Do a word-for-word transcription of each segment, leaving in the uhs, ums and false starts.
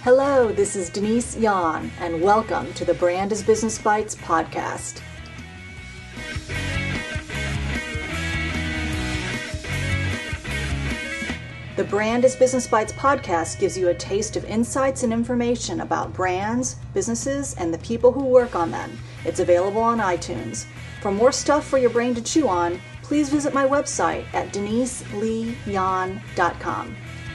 Hello, this is Denise Yan, and welcome to the Brand is Business Bites podcast. The Brand is Business Bites podcast gives you a taste of insights and information about brands, businesses, and the people who work on them. It's available on iTunes. For more stuff for your brain to chew on, please visit my website at denise lee yan dot com.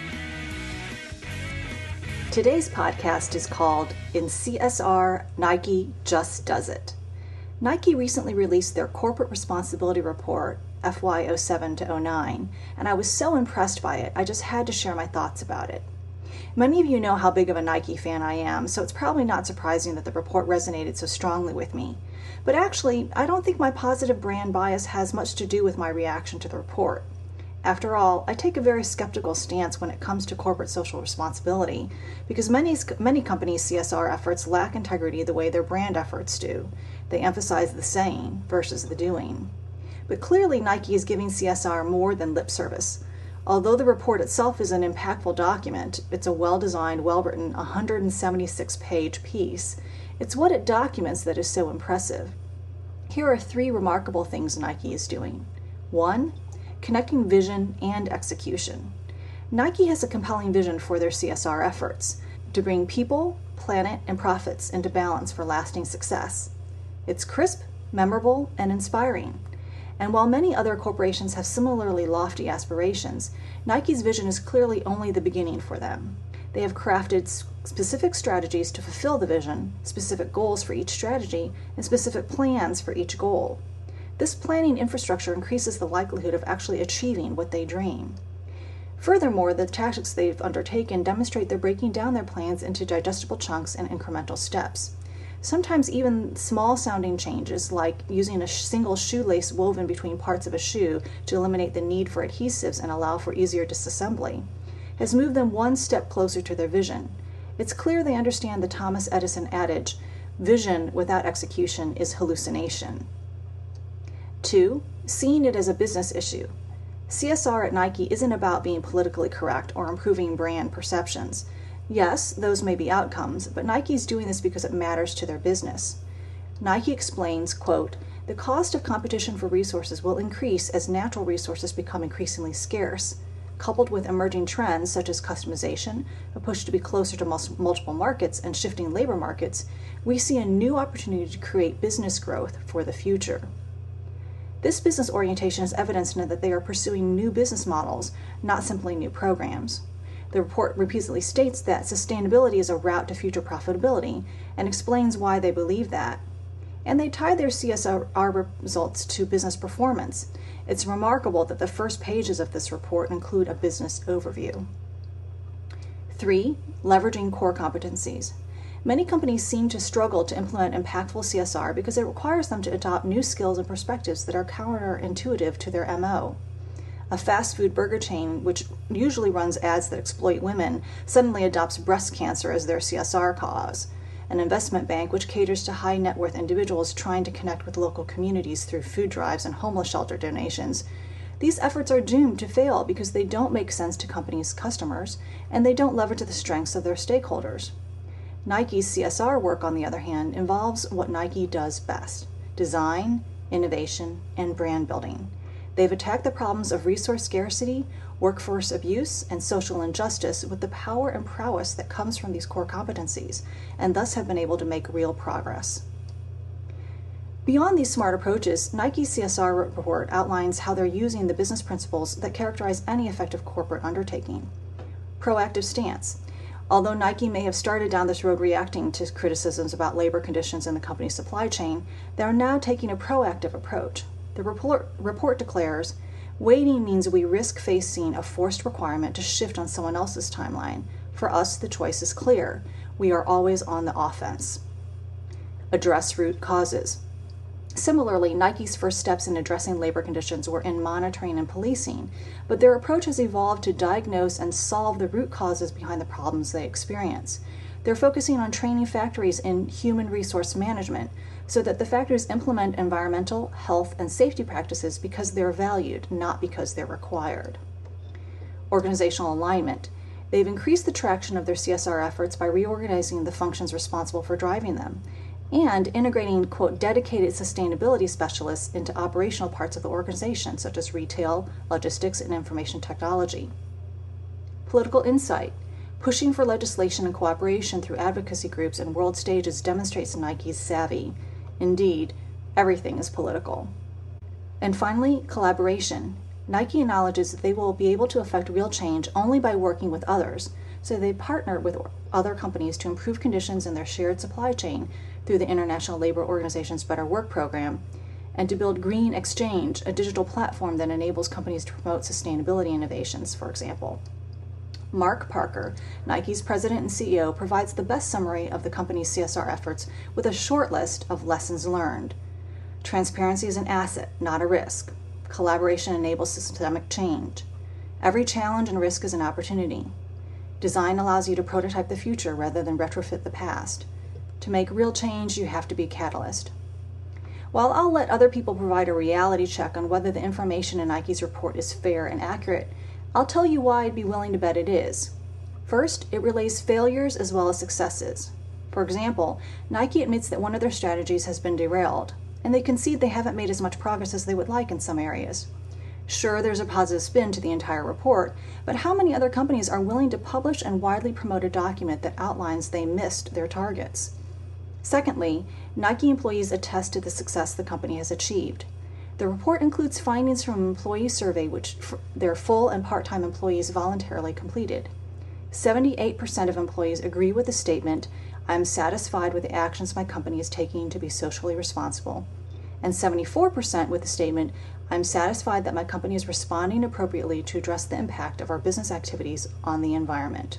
Today's podcast is called In C S R, Nike Just Does It. Nike recently released their Corporate Responsibility Report, F Y oh seven to oh nine, and I was so impressed by it, I just had to share my thoughts about it. Many of you know how big of a Nike fan I am, so it's probably not surprising that the report resonated so strongly with me. But actually, I don't think my positive brand bias has much to do with my reaction to the report. After all, I take a very skeptical stance when it comes to corporate social responsibility, because many, many companies' C S R efforts lack integrity the way their brand efforts do. They emphasize the saying versus the doing. But clearly Nike is giving C S R more than lip service. Although the report itself is an impactful document, it's a well-designed, well-written one hundred seventy-six page piece. It's what it documents that is so impressive. Here are three remarkable things Nike is doing. One, connecting vision and execution. Nike has a compelling vision for their C S R efforts, to bring people, planet, and profits into balance for lasting success. It's crisp, memorable, and inspiring. And while many other corporations have similarly lofty aspirations, Nike's vision is clearly only the beginning for them. They have crafted specific strategies to fulfill the vision, specific goals for each strategy, and specific plans for each goal. This planning infrastructure increases the likelihood of actually achieving what they dream. Furthermore, the tactics they've undertaken demonstrate they're breaking down their plans into digestible chunks and incremental steps. Sometimes even small-sounding changes, like using a single shoelace woven between parts of a shoe to eliminate the need for adhesives and allow for easier disassembly, has moved them one step closer to their vision. It's clear they understand the Thomas Edison adage, vision without execution is hallucination. Two, seeing it as a business issue. C S R at Nike isn't about being politically correct or improving brand perceptions. Yes, those may be outcomes, but Nike's doing this because it matters to their business. Nike explains, quote, the cost of competition for resources will increase as natural resources become increasingly scarce. Coupled with emerging trends such as customization, a push to be closer to multiple markets, and shifting labor markets, we see a new opportunity to create business growth for the future. This business orientation is evidenced in that they are pursuing new business models, not simply new programs. The report repeatedly states that sustainability is a route to future profitability and explains why they believe that. And they tie their C S R results to business performance. It's remarkable that the first pages of this report include a business overview. Three, leveraging core competencies. Many companies seem to struggle to implement impactful C S R because it requires them to adopt new skills and perspectives that are counterintuitive to their M O. A fast food burger chain, which usually runs ads that exploit women, suddenly adopts breast cancer as their C S R cause. An investment bank, which caters to high net worth individuals trying to connect with local communities through food drives and homeless shelter donations. These efforts are doomed to fail because they don't make sense to companies' customers, and they don't leverage the strengths of their stakeholders. Nike's C S R work, on the other hand, involves what Nike does best: design, innovation, and brand building. They've attacked the problems of resource scarcity, workforce abuse, and social injustice with the power and prowess that comes from these core competencies, and thus have been able to make real progress. Beyond these smart approaches, Nike's C S R report outlines how they're using the business principles that characterize any effective corporate undertaking. Proactive stance. Although Nike may have started down this road reacting to criticisms about labor conditions in the company's supply chain, they are now taking a proactive approach. The report, report declares, waiting means we risk facing a forced requirement to shift on someone else's timeline. For us, the choice is clear. We are always on the offense. Address root causes. Similarly, Nike's first steps in addressing labor conditions were in monitoring and policing, but their approach has evolved to diagnose and solve the root causes behind the problems they experience. They're focusing on training factories in human resource management so that the factories implement environmental, health, and safety practices because they're valued, not because they're required. Organizational alignment. They've increased the traction of their C S R efforts by reorganizing the functions responsible for driving them and integrating, quote, dedicated sustainability specialists into operational parts of the organization, such as retail, logistics, and information technology. Political insight. Pushing for legislation and cooperation through advocacy groups and world stages demonstrates Nike's savvy. Indeed, everything is political. And finally, collaboration. Nike acknowledges that they will be able to affect real change only by working with others, so they partner with other companies to improve conditions in their shared supply chain through the International Labor Organization's Better Work program, and to build Green Exchange, a digital platform that enables companies to promote sustainability innovations, for example. Mark Parker, Nike's president and C E O, provides the best summary of the company's C S R efforts with a short list of lessons learned. Transparency is an asset, not a risk. Collaboration enables systemic change. Every challenge and risk is an opportunity. Design allows you to prototype the future rather than retrofit the past. To make real change, you have to be a catalyst. While I'll let other people provide a reality check on whether the information in Nike's report is fair and accurate, I'll tell you why I'd be willing to bet it is. First, it relays failures as well as successes. For example, Nike admits that one of their strategies has been derailed, and they concede they haven't made as much progress as they would like in some areas. Sure, there's a positive spin to the entire report, but how many other companies are willing to publish and widely promote a document that outlines they missed their targets? Secondly, Nike employees attest to the success the company has achieved. The report includes findings from an employee survey which their full and part-time employees voluntarily completed. seventy-eight percent of employees agree with the statement, "I'm satisfied with the actions my company is taking to be socially responsible," and seventy-four percent with the statement, "I'm satisfied that my company is responding appropriately to address the impact of our business activities on the environment."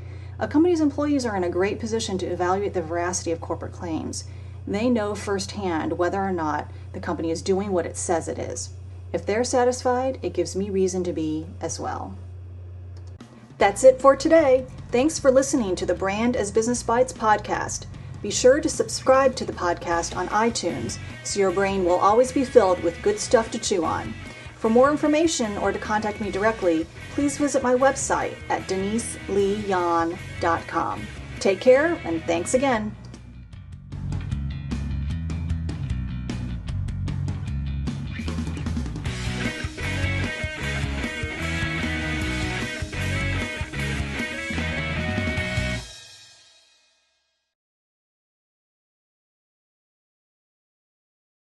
A company's employees are in a great position to evaluate the veracity of corporate claims. They know firsthand whether or not the company is doing what it says it is. If they're satisfied, it gives me reason to be as well. That's it for today. Thanks for listening to the Brand as Business Bites podcast. Be sure to subscribe to the podcast on iTunes so your brain will always be filled with good stuff to chew on. For more information or to contact me directly, please visit my website at denise lee yan dot com. Take care and thanks again.